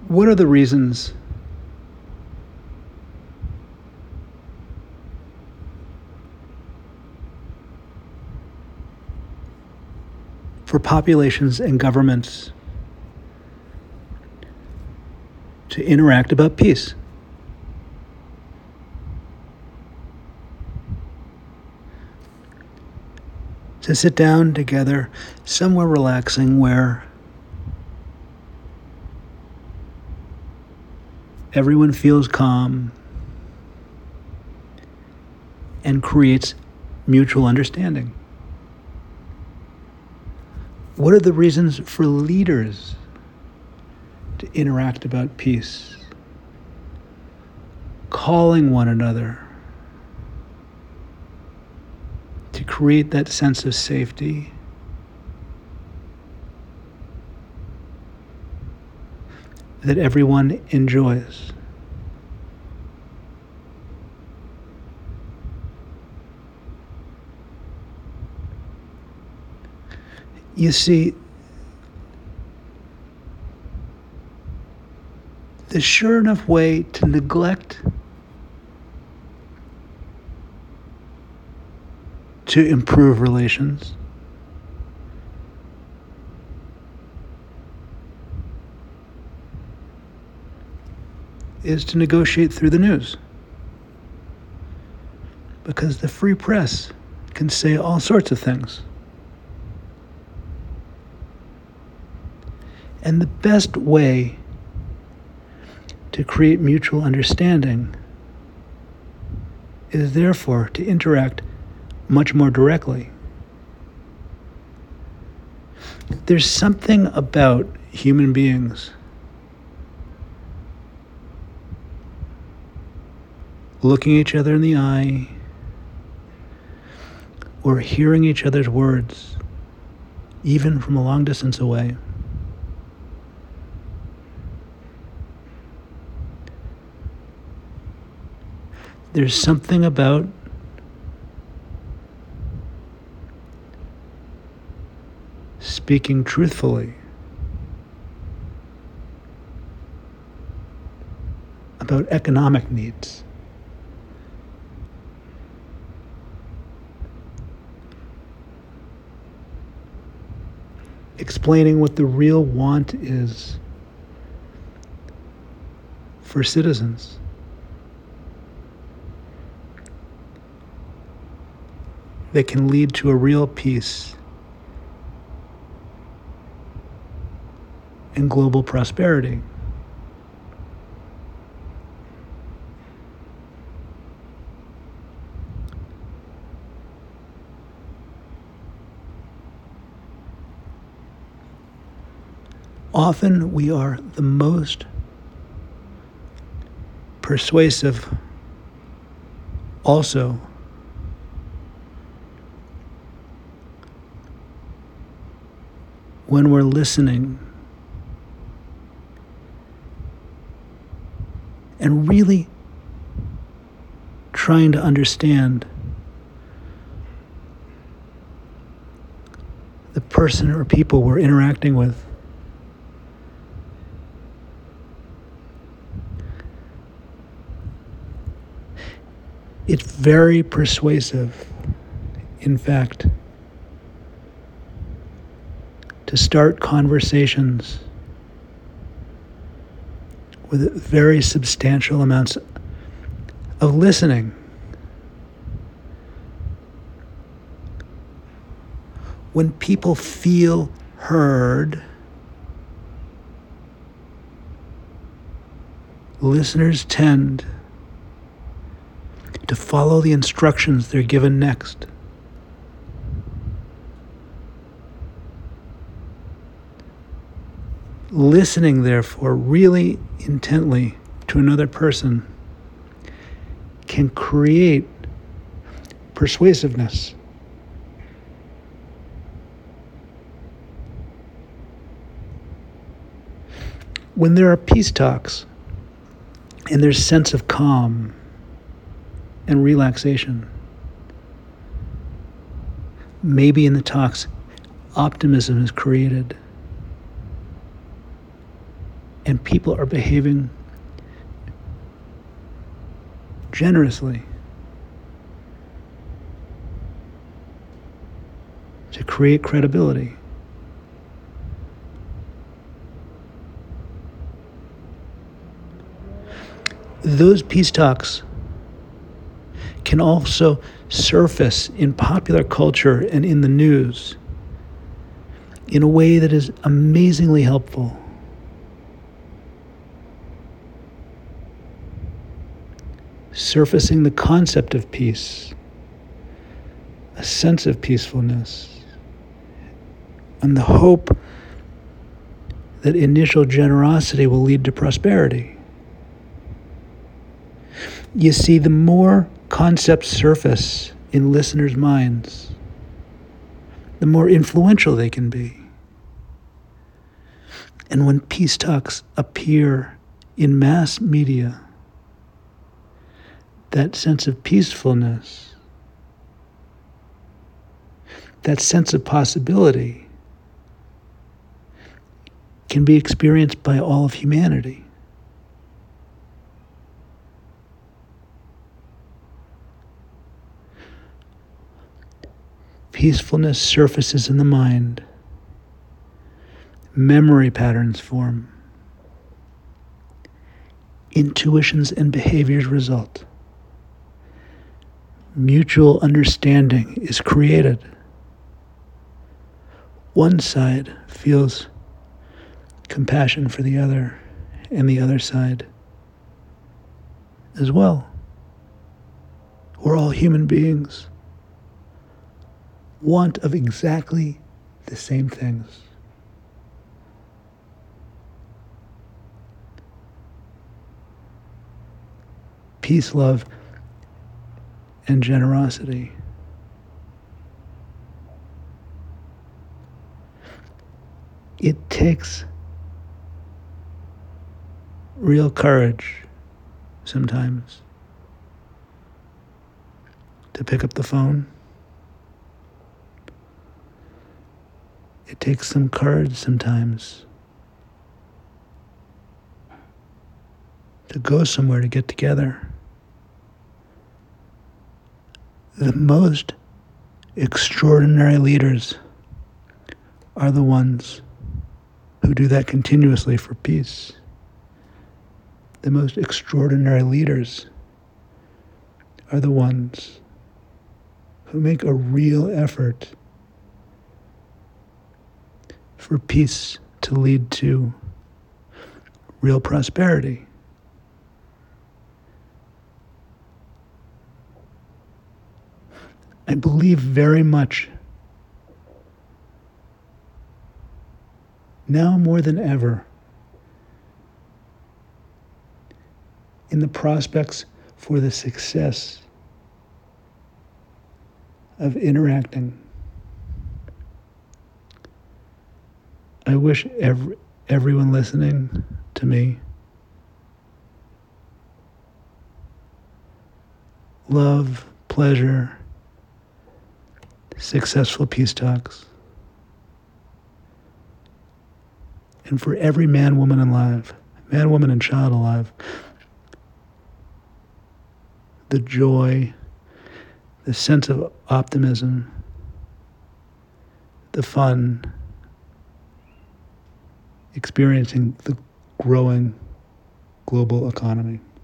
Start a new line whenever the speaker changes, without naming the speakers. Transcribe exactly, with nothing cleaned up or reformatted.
What are the reasons for populations and governments to interact about peace? To sit down together somewhere relaxing where everyone feels calm and creates mutual understanding. What are the reasons for leaders to interact about peace? Calling one another to create that sense of safety, that everyone enjoys. You see, the sure enough way to neglect to improve relations is to negotiate through the news. Because the free press can say all sorts of things. And the best way to create mutual understanding is therefore to interact much more directly. There's something about human beings looking each other in the eye or hearing each other's words, even from a long distance away. There's something about speaking truthfully about economic needs. Explaining what the real want is for citizens. That can lead to a real peace and global prosperity. Often we are the most persuasive also when we're listening and really trying to understand the person or people we're interacting with. It's very persuasive, in fact, to start conversations with very substantial amounts of listening. When people feel heard, listeners tend to follow the instructions they're given next. Listening, therefore, really intently to another person can create persuasiveness. When there are peace talks and there's sense of calm and relaxation, maybe in the talks, optimism is created. and people are behaving generously to create credibility. Those peace talks can also surface in popular culture and in the news in a way that is amazingly helpful. Surfacing the concept of peace, a sense of peacefulness, and the hope that initial generosity will lead to prosperity. You see, the more concepts surface in listeners' minds, the more influential they can be. And when peace talks appear in mass media, that sense of peacefulness, that sense of possibility, can be experienced by all of humanity. Peacefulness surfaces in the mind. Memory patterns form. Intuitions and behaviors result. Mutual understanding is created. One side feels compassion for the other, and the other side as well. We're all human beings, want of exactly the same things. Peace, love, and generosity. It takes real courage sometimes to pick up the phone. It takes some courage sometimes to go somewhere to get together. The most extraordinary leaders are the ones who do that continuously for peace. The most extraordinary leaders are the ones who make a real effort for peace to lead to real prosperity. I believe very much, now more than ever, in the prospects for the success of interacting. I wish every, everyone listening to me love, pleasure, successful peace talks. And for every man, woman, and alive, man, woman, and child alive, the joy, the sense of optimism, the fun, experiencing the growing global economy.